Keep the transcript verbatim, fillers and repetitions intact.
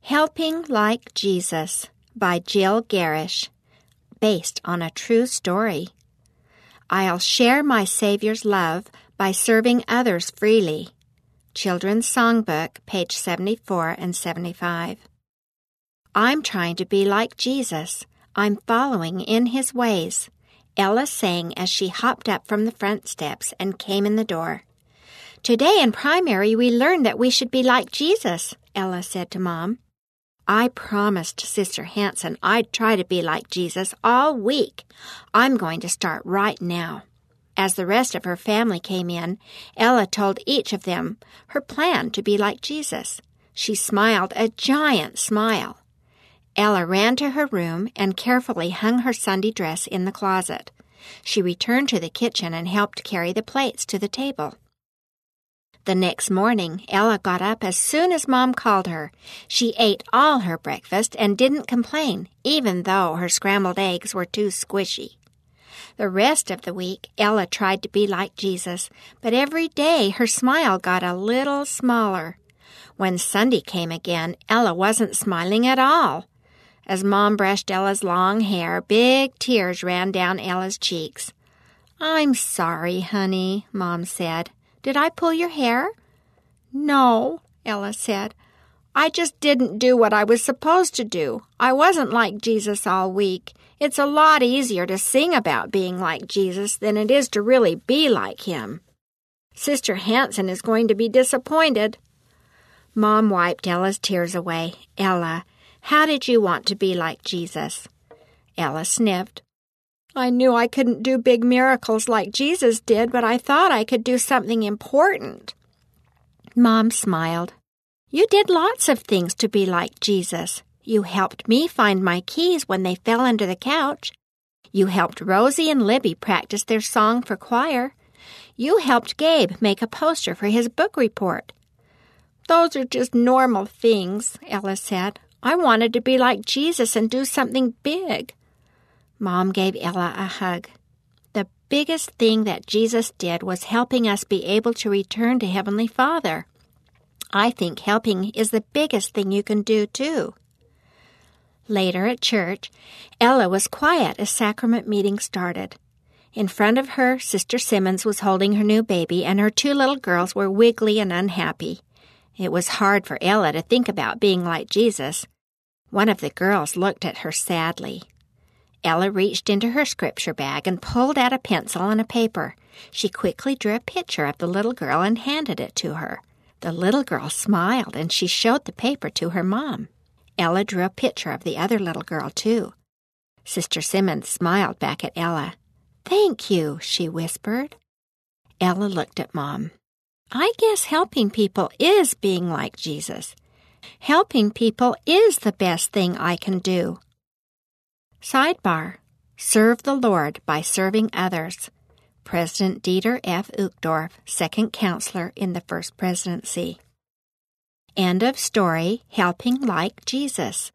Helping Like Jesus by Jill Garish, based on a true story. I'll share my Savior's love by serving others freely. Children's Songbook, page seventy-four and seventy-five. I'm trying to be like Jesus. I'm following in his ways, Ella sang as she hopped up from the front steps and came in the door. Today in primary we learned that we should be like Jesus, Ella said to Mom. I promised Sister Hanson I'd try to be like Jesus all week. I'm going to start right now. As the rest of her family came in, Ella told each of them her plan to be like Jesus. She smiled a giant smile. Ella ran to her room and carefully hung her Sunday dress in the closet. She returned to the kitchen and helped carry the plates to the table. The next morning, Ella got up as soon as Mom called her. She ate all her breakfast and didn't complain, even though her scrambled eggs were too squishy. The rest of the week, Ella tried to be like Jesus, but every day her smile got a little smaller. When Sunday came again, Ella wasn't smiling at all. As Mom brushed Ella's long hair, big tears ran down Ella's cheeks. I'm sorry, honey, Mom said. Did I pull your hair? No, Ella said. I just didn't do what I was supposed to do. I wasn't like Jesus all week. It's a lot easier to sing about being like Jesus than it is to really be like him. Sister Hanson is going to be disappointed. Mom wiped Ella's tears away. Ella, how did you want to be like Jesus? Ella sniffed. I knew I couldn't do big miracles like Jesus did, but I thought I could do something important. Mom smiled. You did lots of things to be like Jesus. You helped me find my keys when they fell under the couch. You helped Rosie and Libby practice their song for choir. You helped Gabe make a poster for his book report. Those are just normal things, Ella said. I wanted to be like Jesus and do something big. Mom gave Ella a hug. The biggest thing that Jesus did was helping us be able to return to Heavenly Father. I think helping is the biggest thing you can do, too. Later at church, Ella was quiet as sacrament meeting started. In front of her, Sister Simmons was holding her new baby, and her two little girls were wiggly and unhappy. It was hard for Ella to think about being like Jesus. One of the girls looked at her sadly. Ella reached into her scripture bag and pulled out a pencil and a paper. She quickly drew a picture of the little girl and handed it to her. The little girl smiled, and she showed the paper to her mom. Ella drew a picture of the other little girl, too. Sister Simmons smiled back at Ella. Thank you, she whispered. Ella looked at Mom. I guess helping people is being like Jesus. Helping people is the best thing I can do. Sidebar: Serve the Lord by serving others. President Dieter F. Uchtdorf, second counselor in the First Presidency. End of story, Helping Like Jesus.